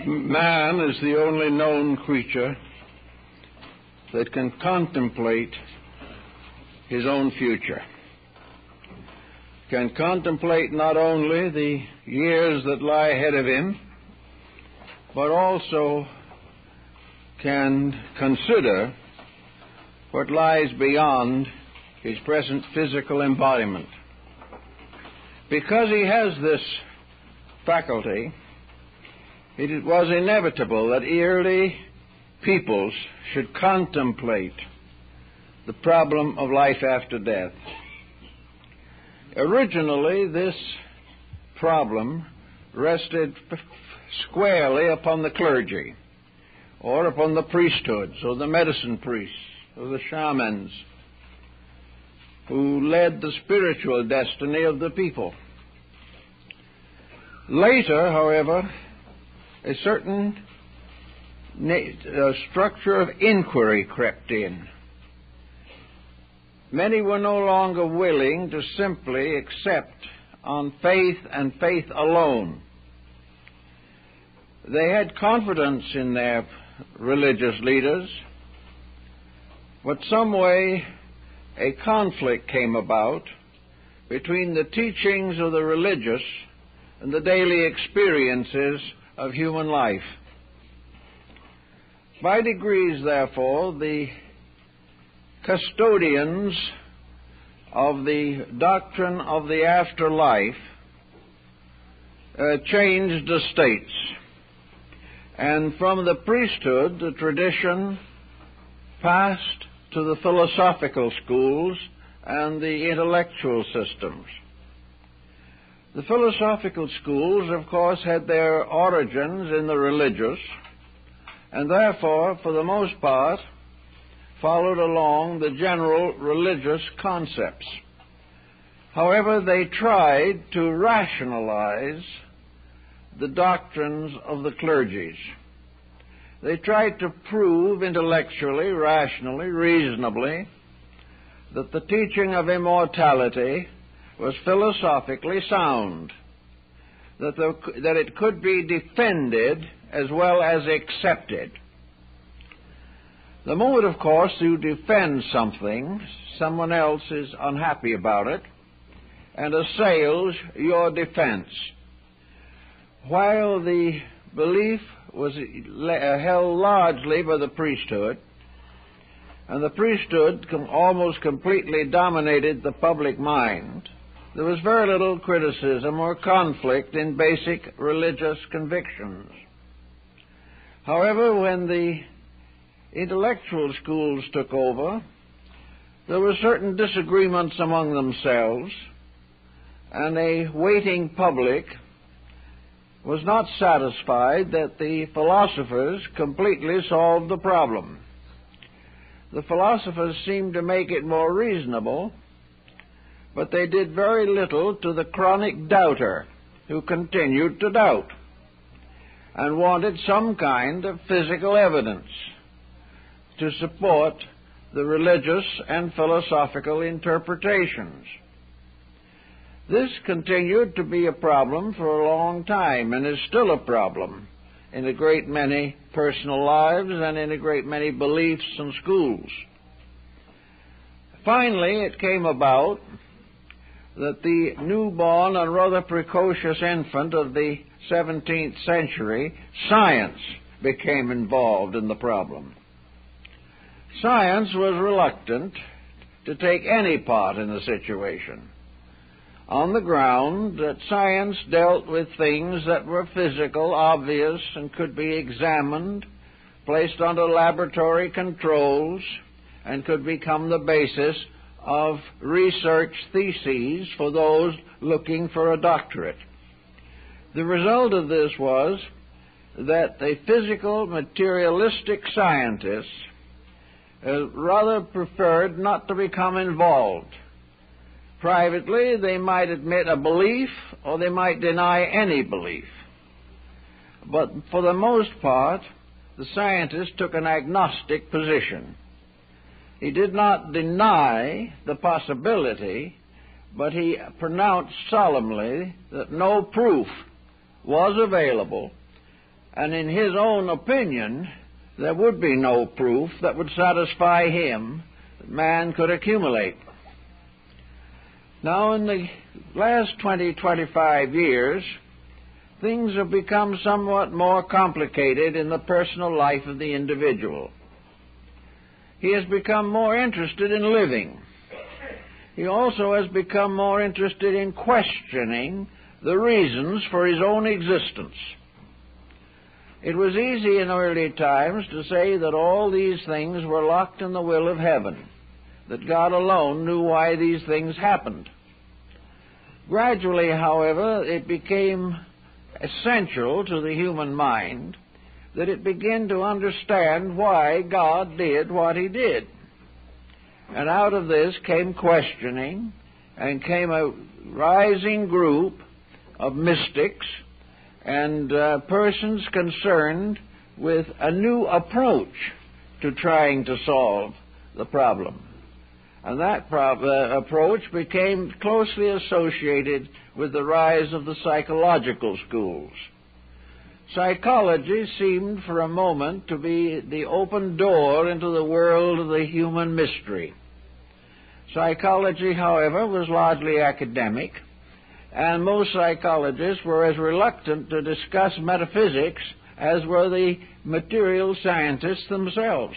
Man is the only known creature that can contemplate his own future, can contemplate not only the years that lie ahead of him, but also can consider what lies beyond his present physical embodiment. Because he has this faculty, it was inevitable that early peoples should contemplate the problem of life after death. Originally, this problem rested squarely upon the clergy, or upon the priesthoods, or the medicine priests, or the shamans, who led the spiritual destiny of the people. Later, however, a certain structure of inquiry crept in. Many were no longer willing to simply accept on faith and faith alone. They had confidence in their religious leaders, but some way a conflict came about between the teachings of the religious and the daily experiences of human life. By degrees, therefore, the custodians of the doctrine of the afterlife changed estates. And from the priesthood, the tradition passed to the philosophical schools and the intellectual systems. The philosophical schools, of course, had their origins in the religious, and therefore, for the most part, followed along the general religious concepts. However, they tried to rationalize the doctrines of the clergies. They tried to prove intellectually, rationally, reasonably, that the teaching of immortality was philosophically sound, that it could be defended as well as accepted. The moment, of course, you defend something, someone else is unhappy about it and assails your defense. While the belief was held largely by the priesthood, and the priesthood almost completely dominated the public mind, there was very little criticism or conflict in basic religious convictions. However, when the intellectual schools took over, there were certain disagreements among themselves, and a waiting public was not satisfied that the philosophers completely solved the problem. The philosophers seemed to make it more reasonable, but they did very little to the chronic doubter who continued to doubt and wanted some kind of physical evidence to support the religious and philosophical interpretations. This continued to be a problem for a long time and is still a problem in a great many personal lives and in a great many beliefs and schools. Finally, it came about that the newborn and rather precocious infant of the 17th century, science, became involved in the problem. Science was reluctant to take any part in the situation, on the ground that science dealt with things that were physical, obvious, and could be examined, placed under laboratory controls, and could become the basis of research theses for those looking for a doctorate. The result of this was that the physical, materialistic scientists rather preferred not to become involved. Privately, they might admit a belief, or they might deny any belief. But for the most part, the scientist took an agnostic position. He did not deny the possibility, but he pronounced solemnly that no proof was available and in his own opinion, there would be no proof that would satisfy him that man could accumulate. Now, in the last 25 years, things have become somewhat more complicated in the personal life of the individual. He has become more interested in living. He also has become more interested in questioning the reasons for his own existence. It was easy in early times to say that all these things were locked in the will of heaven, that God alone knew why these things happened. Gradually, however, it became essential to the human mind that it begin to understand why God did what he did. And out of this came questioning, and came a rising group of mystics and persons concerned with a new approach to trying to solve the problem. And that approach became closely associated with the rise of the psychological schools. Psychology seemed for a moment to be the open door into the world of the human mystery. Psychology, however, was largely academic, and most psychologists were as reluctant to discuss metaphysics as were the material scientists themselves.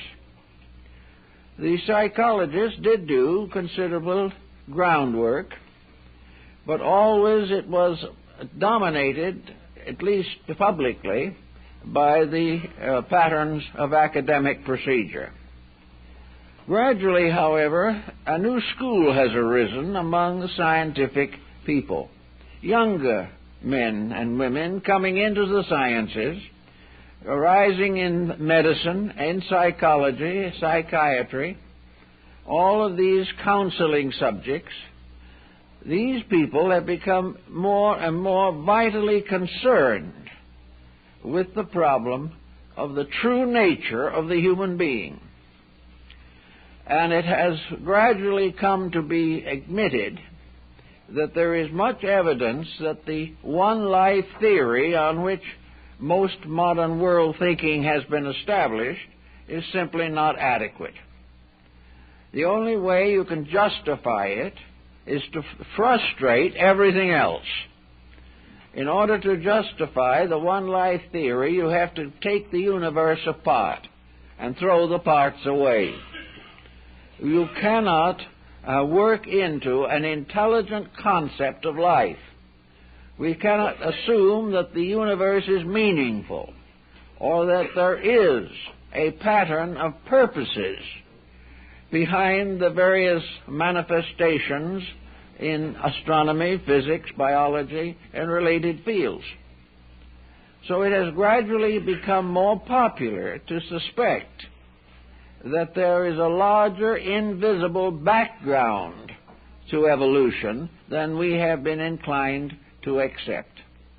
The psychologists did do considerable groundwork, but always it was dominated, at least publicly, by the patterns of academic procedure. Gradually, however, a new school has arisen among the scientific people. Younger men and women coming into the sciences, arising in medicine, in psychology, psychiatry, all of these counseling subjects. These people have become more and more vitally concerned with the problem of the true nature of the human being. And it has gradually come to be admitted that there is much evidence that the one-life theory on which most modern world thinking has been established is simply not adequate. The only way you can justify it is to frustrate everything else. In order to justify the one-life theory, you have to take the universe apart and throw the parts away. You cannot work into an intelligent concept of life. We cannot assume that the universe is meaningful or that there is a pattern of purposes behind the various manifestations in astronomy, physics, biology, and related fields. So it has gradually become more popular to suspect that there is a larger invisible background to evolution than we have been inclined to accept.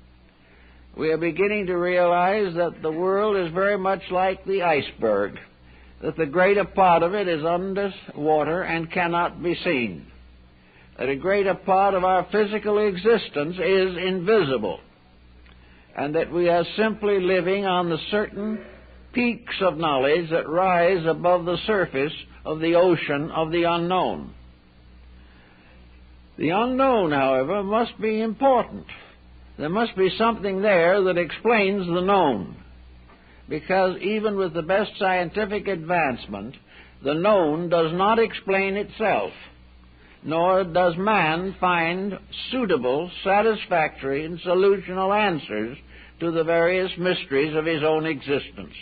We are beginning to realize that the world is very much like the iceberg, that the greater part of it is under water and cannot be seen, that a greater part of our physical existence is invisible, and that we are simply living on the certain peaks of knowledge that rise above the surface of the ocean of the unknown. The unknown, however, must be important. There must be something there that explains the known, because even with the best scientific advancement, the known does not explain itself, nor does man find suitable, satisfactory, and solutional answers to the various mysteries of his own existence.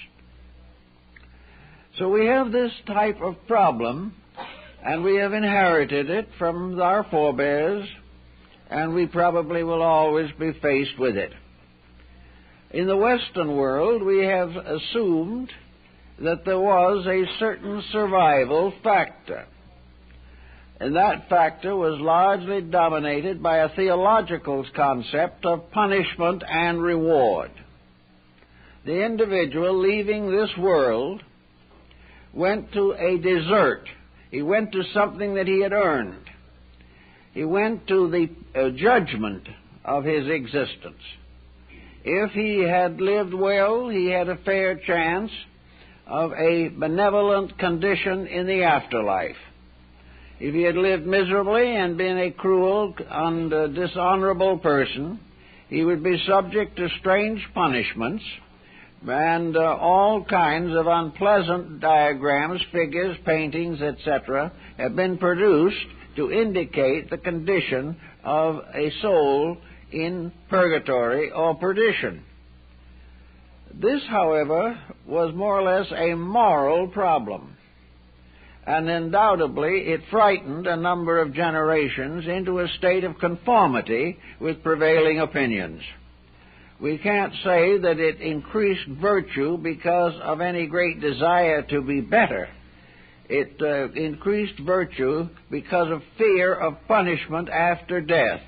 So we have this type of problem, and we have inherited it from our forebears, and we probably will always be faced with it. In the Western world, we have assumed that there was a certain survival factor, and that factor was largely dominated by a theological concept of punishment and reward. The individual leaving this world went to a desert. He went to something that he had earned. He went to the judgment of his existence. If he had lived well, he had a fair chance of a benevolent condition in the afterlife. If he had lived miserably and been a cruel and dishonorable person, he would be subject to strange punishments, and all kinds of unpleasant diagrams, figures, paintings, etc., have been produced to indicate the condition of a soul in purgatory or perdition. This, however, was more or less a moral problem, and undoubtedly it frightened a number of generations into a state of conformity with prevailing opinions. We can't say that it increased virtue because of any great desire to be better. It increased virtue because of fear of punishment after death.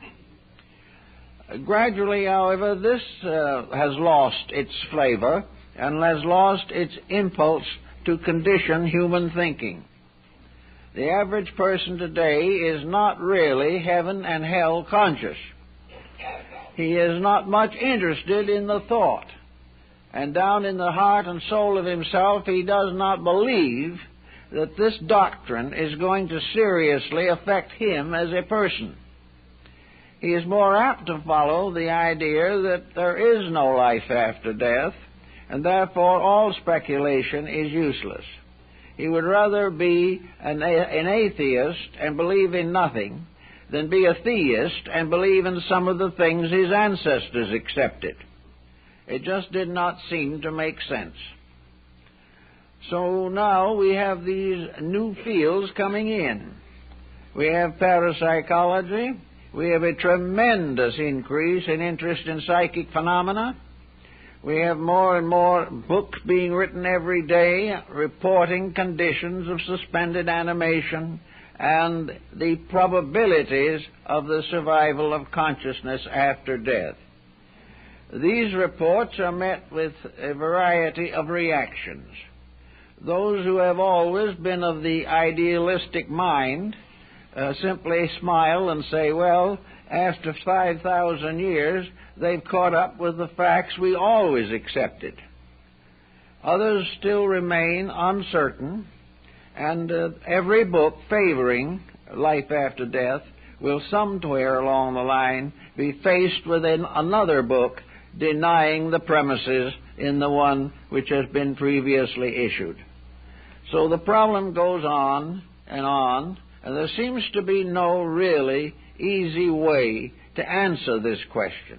Gradually, however, this has lost its flavor and has lost its impulse to condition human thinking. The average person today is not really heaven and hell conscious. He is not much interested in the thought, and down in the heart and soul of himself he does not believe that this doctrine is going to seriously affect him as a person. He is more apt to follow the idea that there is no life after death, and therefore all speculation is useless. He would rather be an atheist and believe in nothing than be a theist and believe in some of the things his ancestors accepted. It just did not seem to make sense. So now we have these new fields coming in. We have parapsychology. We have a tremendous increase in interest in psychic phenomena. We have more and more books being written every day reporting conditions of suspended animation and the probabilities of the survival of consciousness after death. These reports are met with a variety of reactions. Those who have always been of the idealistic mind simply smile and say, well, after 5,000 years, they've caught up with the facts we always accepted. Others still remain uncertain, and every book favoring life after death will somewhere along the line be faced with another book denying the premises in the one which has been previously issued. So the problem goes on, and there seems to be no really easy way to answer this question.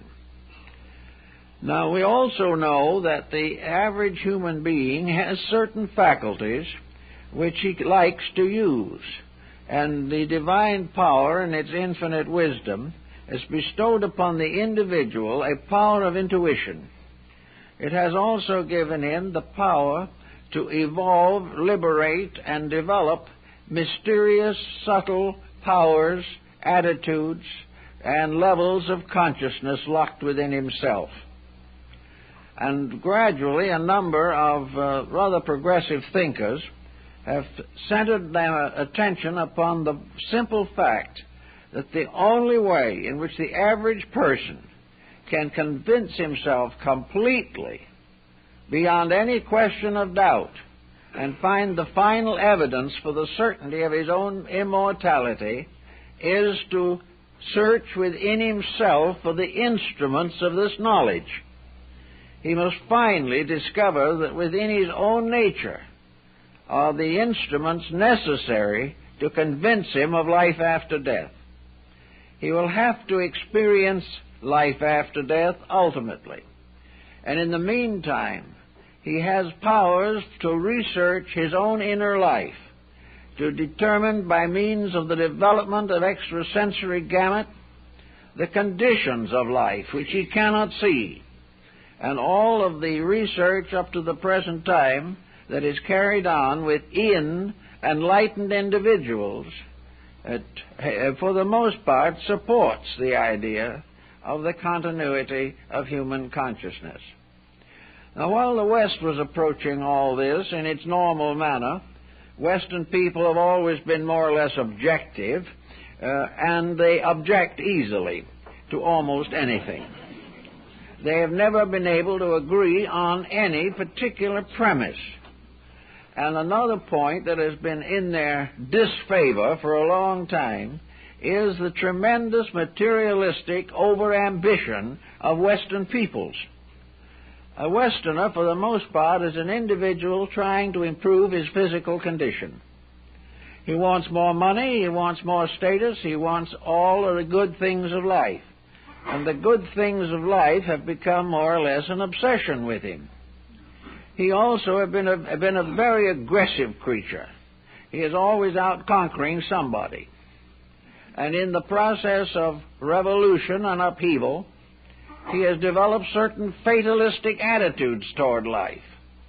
Now, we also know that the average human being has certain faculties which he likes to use, and the divine power in its infinite wisdom has bestowed upon the individual a power of intuition. It has also given him the power to evolve, liberate, and develop mysterious, subtle powers, attitudes, and levels of consciousness locked within himself. And gradually a number of rather progressive thinkers have centered their attention upon the simple fact that the only way in which the average person can convince himself completely, beyond any question of doubt, and find the final evidence for the certainty of his own immortality is to search within himself for the instruments of this knowledge. He must finally discover that within his own nature are the instruments necessary to convince him of life after death. He will have to experience life after death ultimately. And in the meantime, he has powers to research his own inner life, to determine by means of the development of extrasensory gamut the conditions of life which he cannot see. And all of the research up to the present time that is carried on within enlightened individuals, for the most part, supports the idea of the continuity of human consciousness. Now, while the West was approaching all this in its normal manner, Western people have always been more or less objective, and they object easily to almost anything. they have never been able to agree on any particular premise. And another point that has been in their disfavor for a long time is the tremendous materialistic overambition of Western peoples. A Westerner, for the most part, is an individual trying to improve his physical condition. He wants more money, he wants more status, he wants all of the good things of life. And the good things of life have become more or less an obsession with him. He also has been a very aggressive creature. He is always out conquering somebody. And in the process of revolution and upheaval, he has developed certain fatalistic attitudes toward life.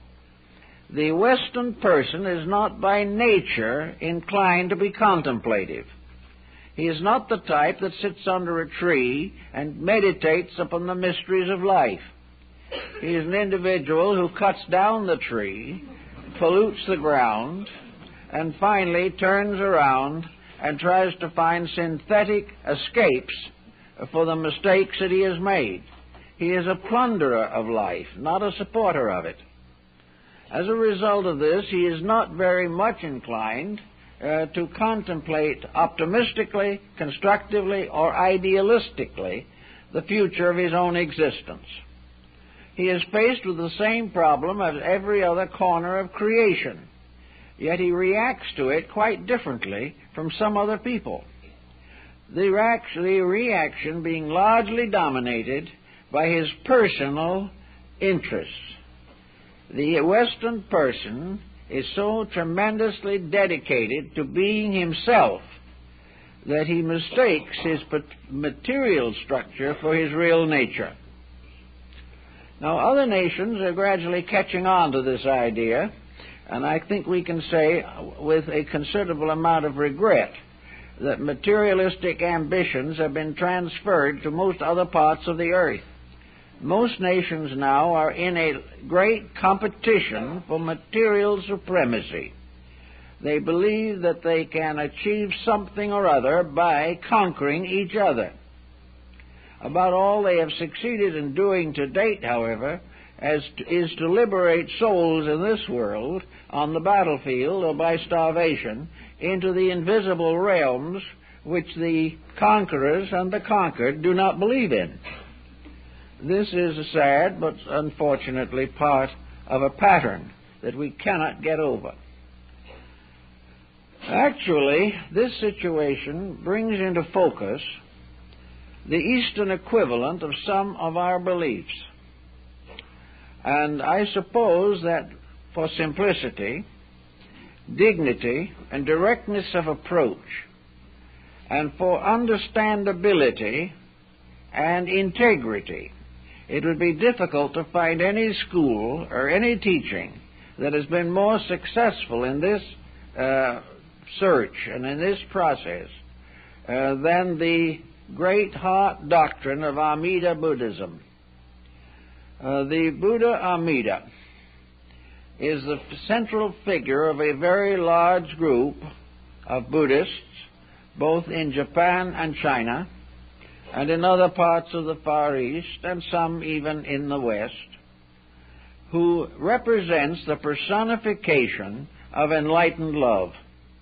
The Western person is not by nature inclined to be contemplative. He is not the type that sits under a tree and meditates upon the mysteries of life. He is an individual who cuts down the tree, pollutes the ground, and finally turns around and tries to find synthetic escapes for the mistakes that he has made. He is a plunderer of life, not a supporter of it. As a result of this, he is not very much inclined to contemplate optimistically, constructively, or idealistically the future of his own existence. He is faced with the same problem as every other corner of creation, yet he reacts to it quite differently from some other people. The reaction being largely dominated by his personal interests. The Western person is so tremendously dedicated to being himself that he mistakes his material structure for his real nature. Now, other nations are gradually catching on to this idea, and I think we can say with a considerable amount of regret that materialistic ambitions have been transferred to most other parts of the earth. Most nations now are in a great competition for material supremacy. They believe that they can achieve something or other by conquering each other. About all they have succeeded in doing to date, however, is to liberate souls in this world on the battlefield or by starvation into the invisible realms which the conquerors and the conquered do not believe in. This is a sad but unfortunately part of a pattern that we cannot get over. Actually, this situation brings into focus the Eastern equivalent of some of our beliefs. And I suppose that for simplicity, dignity, and directness of approach, and for understandability and integrity, it would be difficult to find any school or any teaching that has been more successful in this search and in this process than the great heart doctrine of Amida Buddhism. The Buddha Amida is the central figure of a very large group of Buddhists, both in Japan and China, and in other parts of the Far East, and some even in the West, who represents the personification of enlightened love.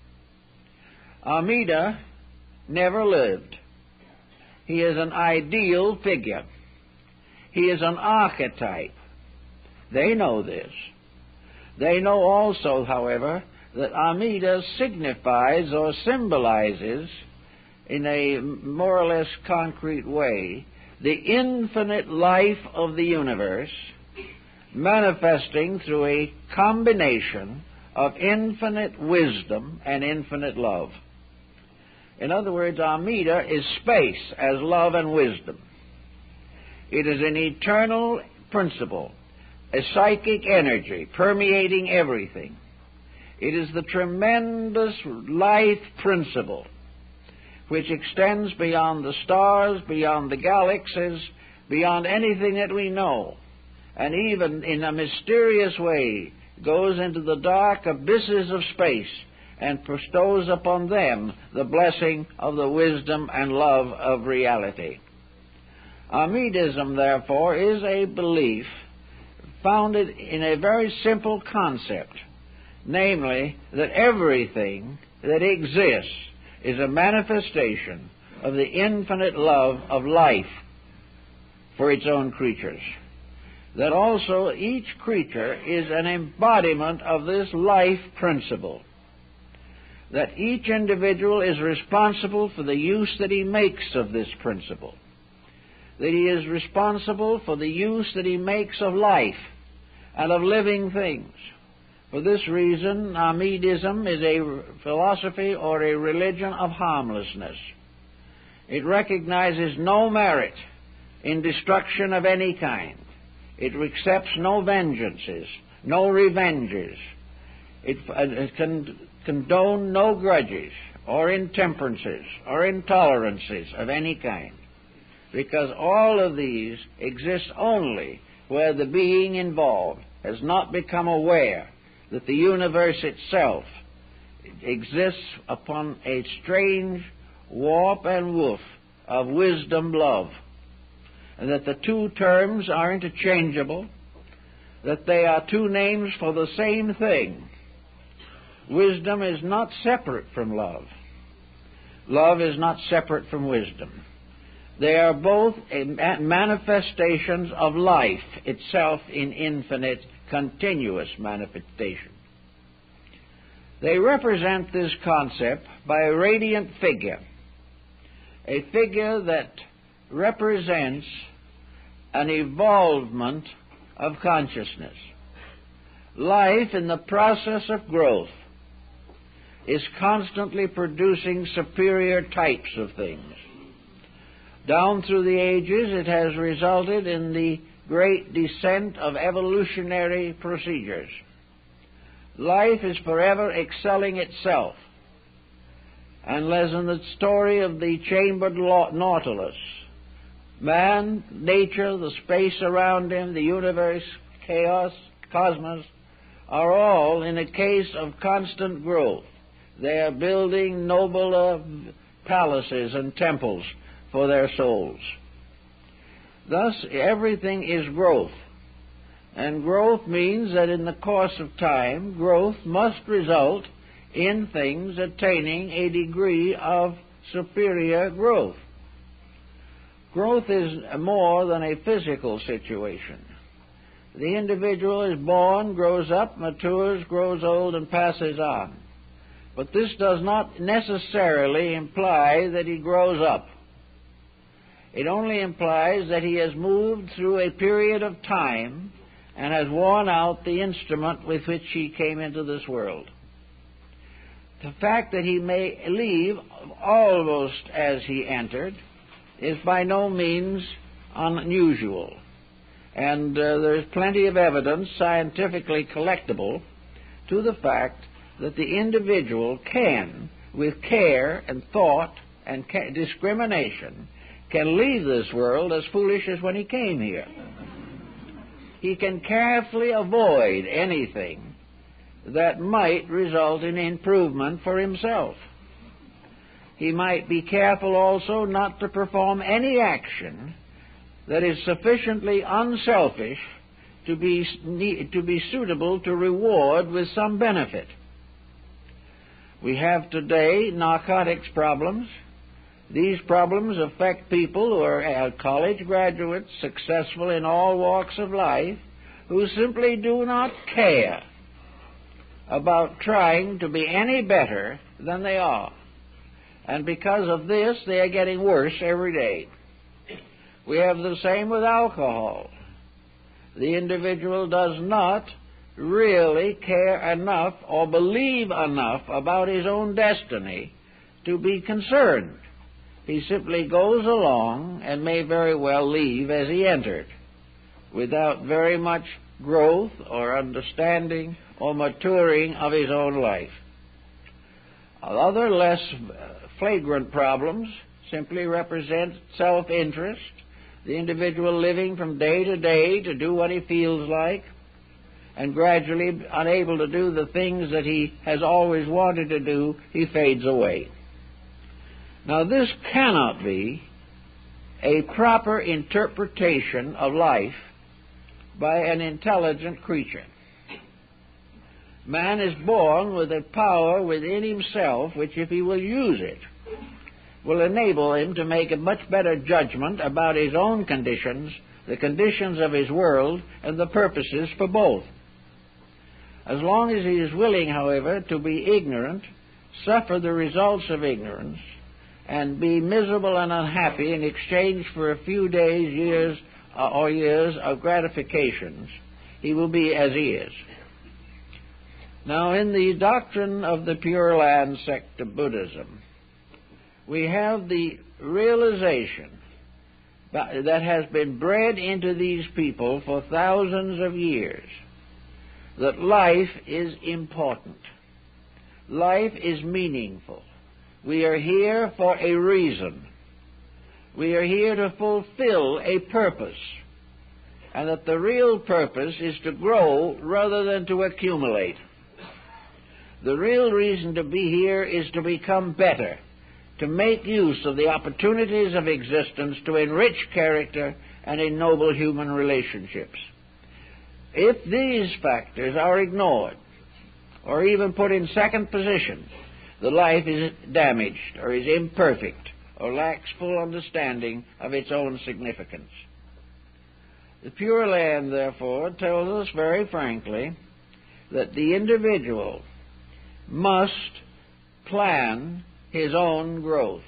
Amida never lived. He is an ideal figure. He is an archetype. They know this. They know also, however, that Amida signifies or symbolizes in a more or less concrete way the infinite life of the universe, manifesting through a combination of infinite wisdom and infinite love. In other words, Amida is space as love and wisdom. It is an eternal principle, a psychic energy permeating everything. It is the tremendous life principle which extends beyond the stars, beyond the galaxies, beyond anything that we know, and even in a mysterious way goes into the dark abysses of space and bestows upon them the blessing of the wisdom and love of reality. Amidism, therefore, is a belief founded in a very simple concept, namely that everything that exists is a manifestation of the infinite love of life for its own creatures. That also each creature is an embodiment of this life principle. That each individual is responsible for the use that he makes of this principle. That he is responsible for the use that he makes of life and of living things. For this reason, Amidism is a philosophy or a religion of harmlessness. It recognizes no merit in destruction of any kind. It accepts no vengeances, no revenges. It can condone no grudges or intemperances or intolerances of any kind, because all of these exist only where the being involved has not become aware that the universe itself exists upon a strange warp and woof of wisdom-love, and that the two terms are interchangeable, that they are two names for the same thing. Wisdom is not separate from love. Love is not separate from wisdom. They are both manifestations of life itself in infinite, continuous manifestation. They represent this concept by a radiant figure, a figure that represents an evolvement of consciousness. Life, in the process of growth, is constantly producing superior types of things. Down through the ages, it has resulted in the great descent of evolutionary procedures. Life is forever excelling itself. And as in the story of the chambered Nautilus, man, nature, the space around him, the universe, chaos, cosmos, are all in a case of constant growth. They are building nobler palaces and temples for their souls. Thus, everything is growth. And growth means that in the course of time, growth must result in things attaining a degree of superior growth. Growth is more than a physical situation. The individual is born, grows up, matures, grows old, and passes on. But this does not necessarily imply that he grows up. It only implies that he has moved through a period of time and has worn out the instrument with which he came into this world. The fact that he may leave almost as he entered is by no means unusual. And there is plenty of evidence, scientifically collectible, to the fact that the individual can, with care and thought and discrimination, can leave this world as foolish as when he came here. He can carefully avoid anything that might result in improvement for himself. He might be careful also not to perform any action that is sufficiently unselfish to be suitable to reward with some benefit. We have today narcotics problems. These problems affect people who are college graduates, successful in all walks of life, who simply do not care about trying to be any better than they are. And because of this, they are getting worse every day. We have the same with alcohol. The individual does not really care enough or believe enough about his own destiny to be concerned. He simply goes along and may very well leave as he entered, without very much growth or understanding or maturing of his own life. Other less flagrant problems simply represent self-interest, the individual living from day to day to do what he feels like, and gradually, unable to do the things that he has always wanted to do, he fades away. Now, this cannot be a proper interpretation of life by an intelligent creature. Man is born with a power within himself which, if he will use it, will enable him to make a much better judgment about his own conditions, the conditions of his world, and the purposes for both. As long as he is willing, however, to be ignorant, suffer the results of ignorance, and be miserable and unhappy in exchange for a few days, years of gratifications, he will be as he is. Now, in the doctrine of the Pure Land sect of Buddhism, we have the realization that has been bred into these people for thousands of years that life is important. Life is meaningful. We are here for a reason. We are here to fulfill a purpose, and that the real purpose is to grow rather than to accumulate. The real reason to be here is to become better, to make use of the opportunities of existence to enrich character and ennoble human relationships. If these factors are ignored, or even put in second position, the life is damaged, or is imperfect, or lacks full understanding of its own significance. The Pure Land, therefore, tells us very frankly that the individual must plan his own growth.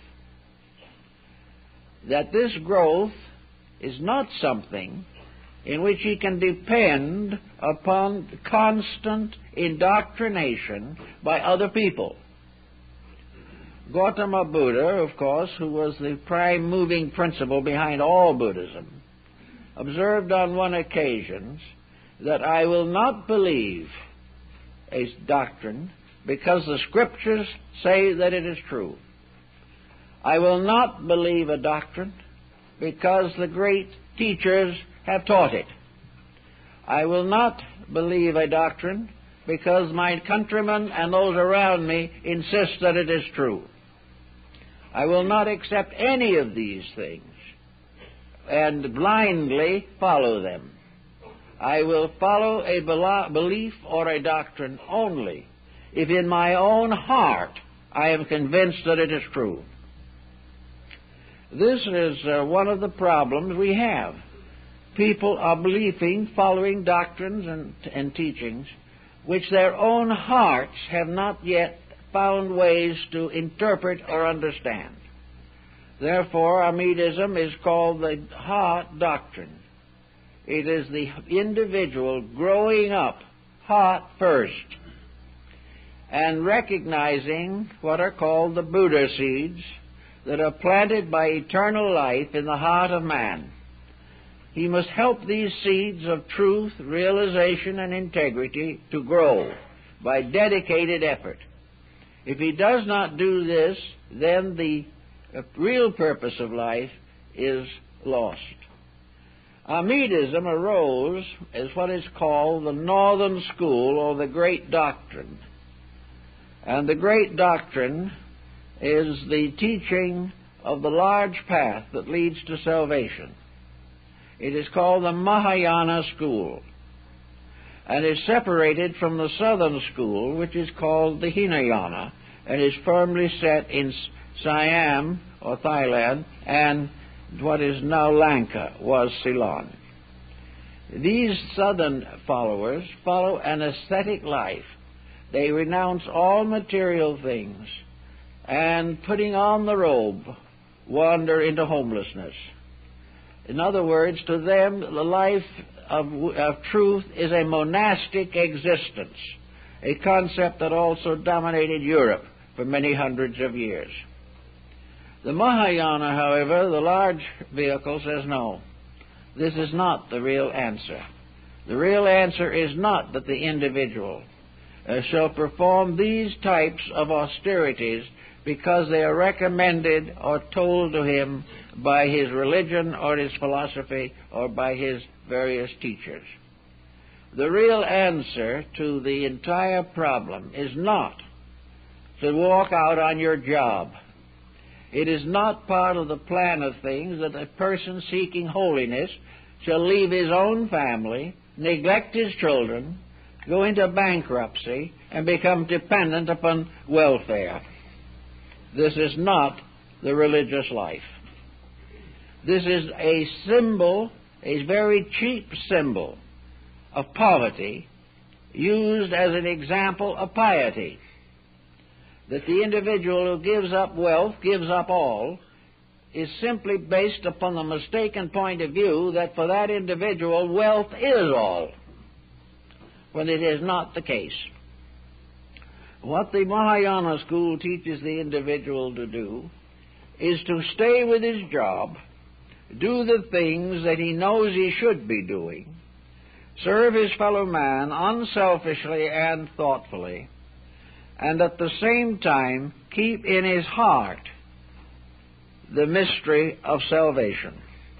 That this growth is not something in which he can depend upon constant indoctrination by other people. Gautama Buddha, of course, who was the prime moving principle behind all Buddhism, observed on one occasion that I will not believe a doctrine because the Scriptures say that it is true. I will not believe a doctrine because the great teachers have taught it. I will not believe a doctrine because my countrymen and those around me insist that it is true. I will not accept any of these things and blindly follow them. I will follow a belief or a doctrine only if in my own heart I am convinced that it is true. This is one of the problems we have. People are following doctrines and teachings which their own hearts have not yet found ways to interpret or understand. Therefore, Amidism is called the heart doctrine. It is the individual growing up heart first and recognizing what are called the Buddha seeds that are planted by eternal life in the heart of man. He must help these seeds of truth, realization, and integrity to grow by dedicated effort. If he does not do this, then the real purpose of life is lost. Amidism arose as what is called the Northern School, or the Great Doctrine. And the Great Doctrine is the teaching of the large path that leads to salvation. It is called the Mahayana School, and is separated from the Southern School, which is called the Hinayana, and is firmly set in Siam, or Thailand, and what is now Lanka, was Ceylon. These southern followers follow an ascetic life. They renounce all material things, and putting on the robe, wander into homelessness. In other words, to them, the life of truth is a monastic existence, a concept that also dominated Europe for many hundreds of years. The Mahayana, however, the large vehicle, says no. This is not the real answer. The real answer is not that the individual shall perform these types of austerities because they are recommended or told to him by his religion or his philosophy or by his various teachers. The real answer to the entire problem is not to walk out on your job It is not part of the plan of things that a person seeking holiness shall leave his own family, neglect his children, go into bankruptcy, and become dependent upon welfare. This is not the religious life. This is a symbol, a very cheap symbol of poverty, used as an example of piety. That the individual who gives up wealth, gives up all, is simply based upon the mistaken point of view that for that individual wealth is all, when it is not the case. What the Mahayana school teaches the individual to do is to stay with his job, do the things that he knows he should be doing, serve his fellow man unselfishly and thoughtfully, and at the same time keep in his heart the mystery of salvation.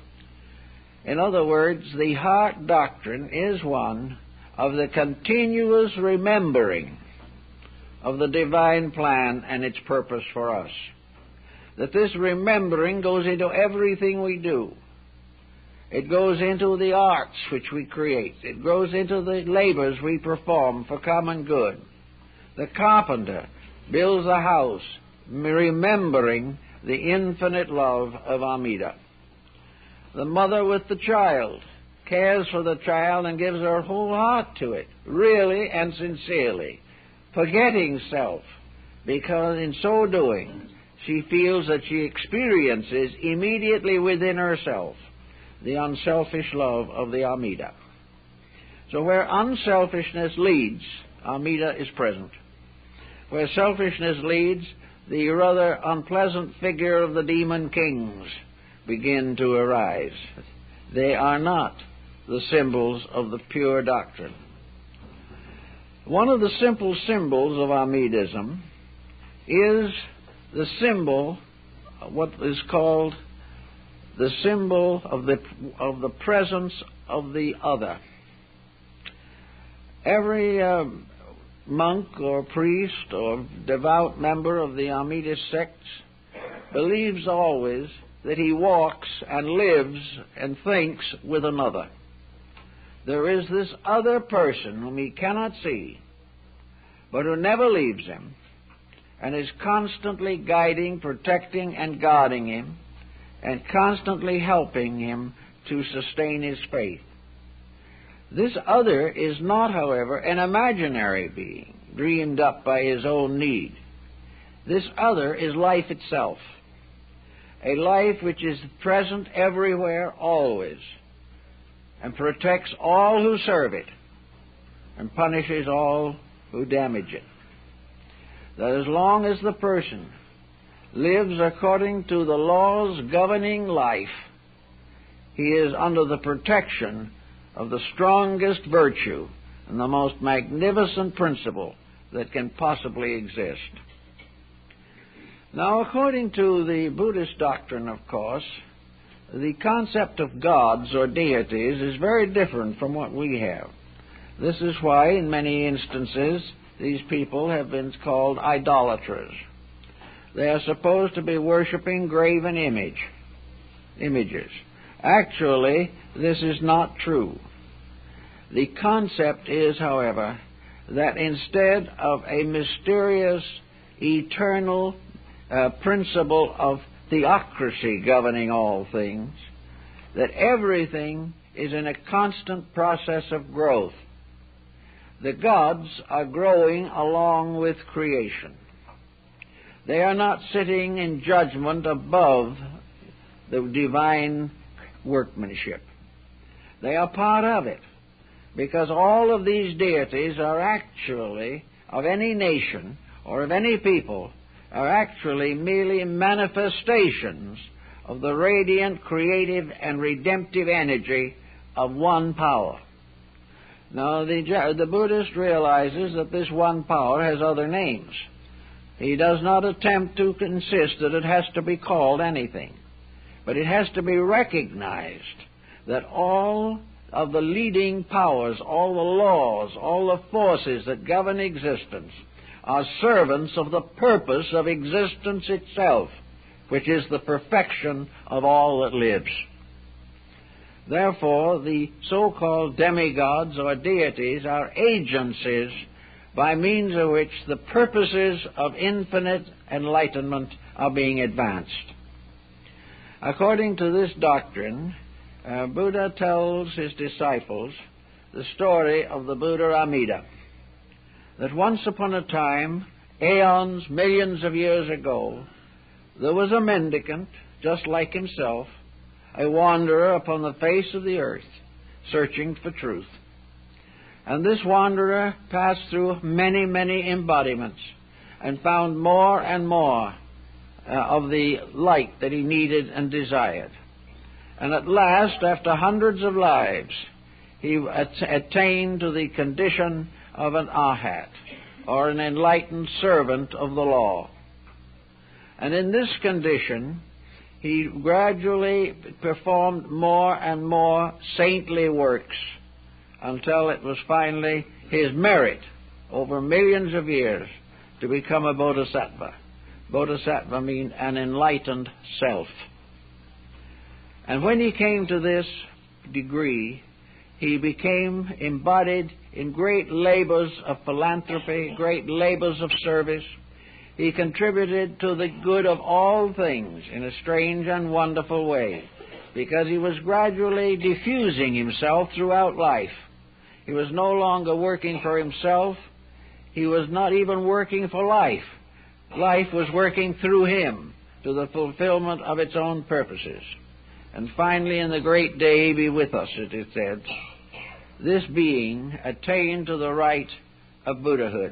In other words, the heart doctrine is one of the continuous remembering of the divine plan and its purpose for us. That this remembering goes into everything we do. It goes into the arts which we create. It goes into the labors we perform for common good. The carpenter builds a house, remembering the infinite love of Amida. The mother with the child cares for the child and gives her whole heart to it, really and sincerely, forgetting self, because in so doing she feels that she experiences immediately within herself the unselfish love of the Amida. So where unselfishness leads, Amida is present. Where selfishness leads, the rather unpleasant figure of the demon kings begin to arise. They are not the symbols of the pure doctrine. One of the simple symbols of Amidism is the symbol, what is called the symbol of the presence of the other. Every monk or priest or devout member of the Amida sects believes always that he walks and lives and thinks with another. There is this other person whom he cannot see, but who never leaves him and is constantly guiding, protecting, and guarding him, and constantly helping him to sustain his faith. This other is not, however, an imaginary being, dreamed up by his own need. This other is life itself, a life which is present everywhere, always, and protects all who serve it, and punishes all who damage it. That as long as the person lives according to the laws governing life, he is under the protection of the strongest virtue and the most magnificent principle that can possibly exist. Now, according to the Buddhist doctrine, of course, the concept of gods or deities is very different from what we have. This is why, in many instances, these people have been called idolaters. They are supposed to be worshiping graven images. Actually, this is not true. The concept is, however, that instead of a mysterious, eternal principle of theocracy governing all things, that everything is in a constant process of growth. The gods are growing along with creation. They are not sitting in judgment above the divine workmanship. They are part of it, because all of these deities are actually, of any nation or of any people, are actually merely manifestations of the radiant, creative, and redemptive energy of one power. Now, the Buddhist realizes that this one power has other names. He does not attempt to insist that it has to be called anything, but it has to be recognized that all of the leading powers, all the laws, all the forces that govern existence are servants of the purpose of existence itself, which is the perfection of all that lives. Therefore, the so-called demigods or deities are agencies by means of which the purposes of infinite enlightenment are being advanced. According to this doctrine, Buddha tells his disciples the story of the Buddha Amida, that once upon a time, aeons, millions of years ago, there was a mendicant, just like himself, a wanderer upon the face of the earth, searching for truth. And this wanderer passed through many, many embodiments and found more and more of the light that he needed and desired. And at last, after hundreds of lives, he attained to the condition of an arhat, or an enlightened servant of the law. And in this condition, he gradually performed more and more saintly works until it was finally his merit over millions of years to become a bodhisattva. Bodhisattva means an enlightened self. And when he came to this degree, he became embodied in great labors of philanthropy, great labors of service. He contributed to the good of all things in a strange and wonderful way, because he was gradually diffusing himself throughout life. He was no longer working for himself. He was not even working for life. Life was working through him to the fulfillment of its own purposes. And finally, in the great day be with us, it is said, this being attained to the right of Buddhahood.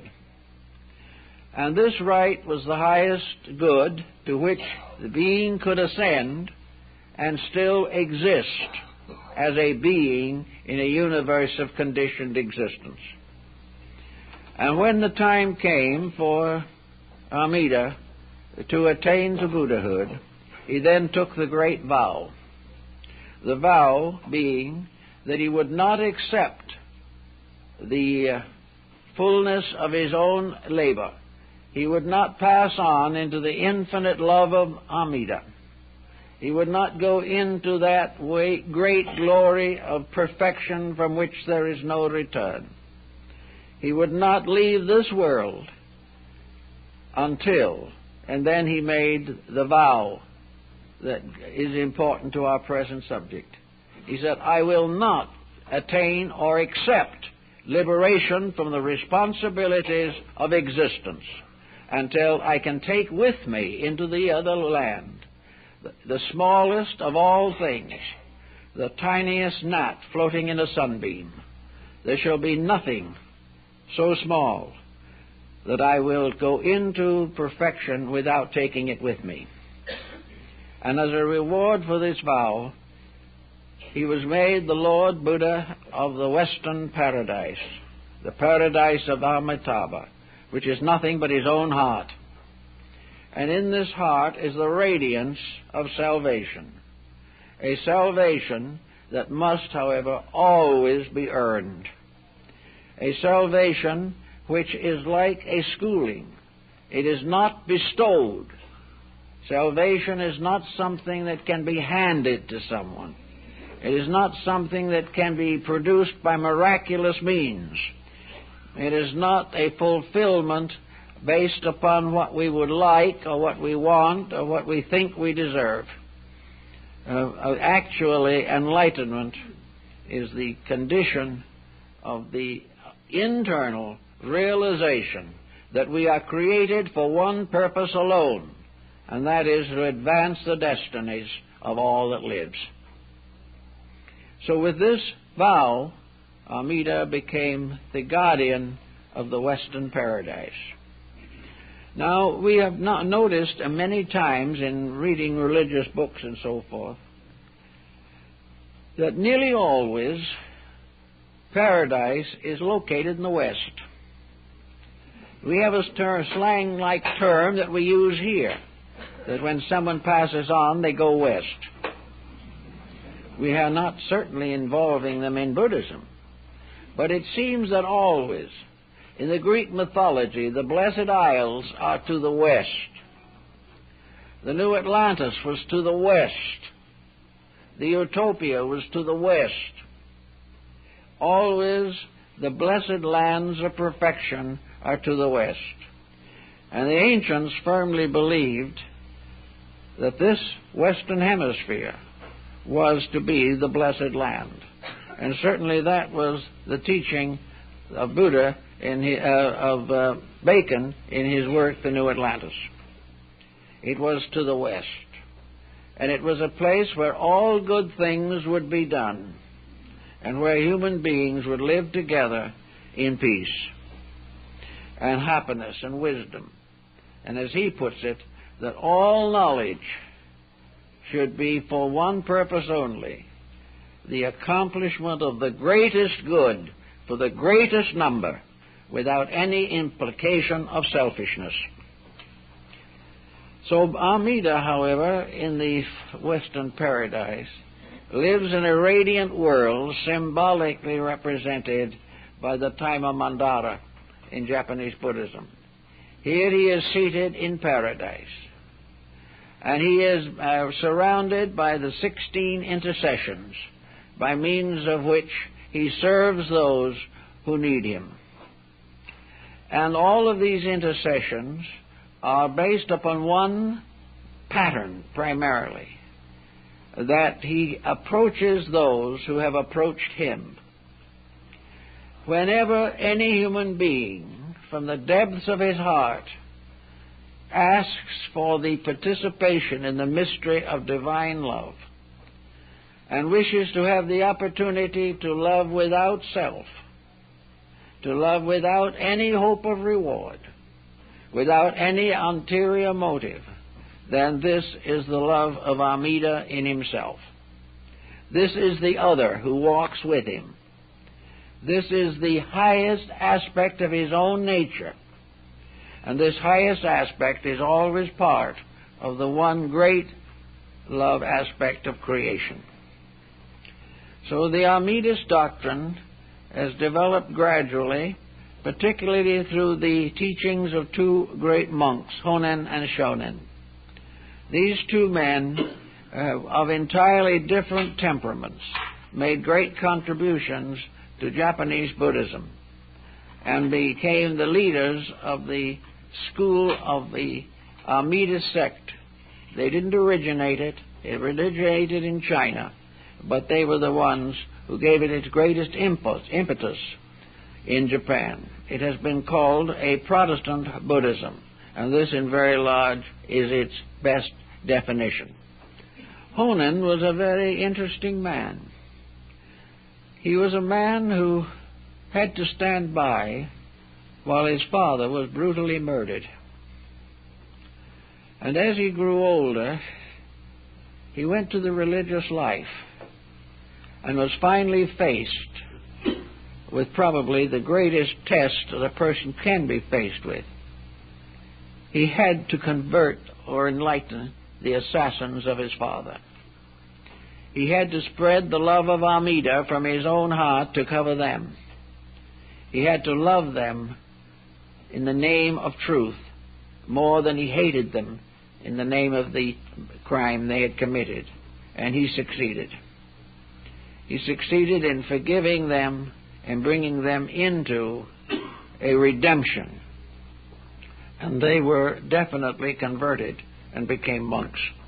And this right was the highest good to which the being could ascend and still exist as a being in a universe of conditioned existence. And when the time came for Amida to attain to Buddhahood, he then took the great vow. The vow being that he would not accept the fullness of his own labor. He would not pass on into the infinite love of Amida. He would not go into that great glory of perfection from which there is no return. He would not leave this world until, and then he made the vow that is important to our present subject. He said, I will not attain or accept liberation from the responsibilities of existence until I can take with me into the other land the smallest of all things, the tiniest gnat floating in a sunbeam. There shall be nothing so small that I will go into perfection without taking it with me. And as a reward for this vow, he was made the Lord Buddha of the Western Paradise, the paradise of Amitabha, which is nothing but his own heart. And in this heart is the radiance of salvation, a salvation that must, however, always be earned, a salvation which is like a schooling. It is not bestowed. Salvation is not something that can be handed to someone. It is not something that can be produced by miraculous means. It is not a fulfillment based upon what we would like or what we want or what we think we deserve. Actually, enlightenment is the condition of the internal realization that we are created for one purpose alone, and that is to advance the destinies of all that lives. So with this vow, Amida became the guardian of the Western Paradise. Now, we have not noticed many times in reading religious books and so forth that nearly always paradise is located in the West. We have a slang-like term that we use here, that when someone passes on, they go west. We are not certainly involving them in Buddhism, but it seems that always, in the Greek mythology, the Blessed Isles are to the west. The New Atlantis was to the west. The Utopia was to the west. Always the blessed lands of perfection are to the west. And the ancients firmly believed that this Western Hemisphere was to be the blessed land. And certainly that was the teaching of Buddha, of Bacon, in his work, The New Atlantis. It was to the west. And it was a place where all good things would be done, and where human beings would live together in peace and happiness and wisdom. And as he puts it, that all knowledge should be for one purpose only, the accomplishment of the greatest good for the greatest number, without any implication of selfishness. So Amida, however, in the Western paradise, lives in a radiant world symbolically represented by the Taima Mandara in Japanese Buddhism. Here he is seated in paradise, and he is surrounded by the 16 intercessions, by means of which he serves those who need him. And all of these intercessions are based upon one pattern primarily, that he approaches those who have approached him. Whenever any human being, from the depths of his heart, asks for the participation in the mystery of divine love, and wishes to have the opportunity to love without self, to love without any hope of reward, without any ulterior motive, then this is the love of Amida in himself. This is the other who walks with him. This is the highest aspect of his own nature, and this highest aspect is always part of the one great love aspect of creation. So the Amidist doctrine has developed gradually, particularly through the teachings of two great monks, Honen and Shonin. These two men, of entirely different temperaments, made great contributions to Japanese Buddhism and became the leaders of the school of the Amidist sect. They didn't originate it. It originated in China, but they were the ones who gave it its greatest impetus in Japan. It has been called a Protestant Buddhism, and this in very large is its best definition. Honen was a very interesting man. He was a man who had to stand by while his father was brutally murdered. And as he grew older, he went to the religious life and was finally faced with probably the greatest test that a person can be faced with. He had to convert or enlighten the assassins of his father. He had to spread the love of Amida from his own heart to cover them. He had to love them in the name of truth more than he hated them in the name of the crime they had committed. And he succeeded. He succeeded in forgiving them and bringing them into a redemption. And they were definitely converted and became monks.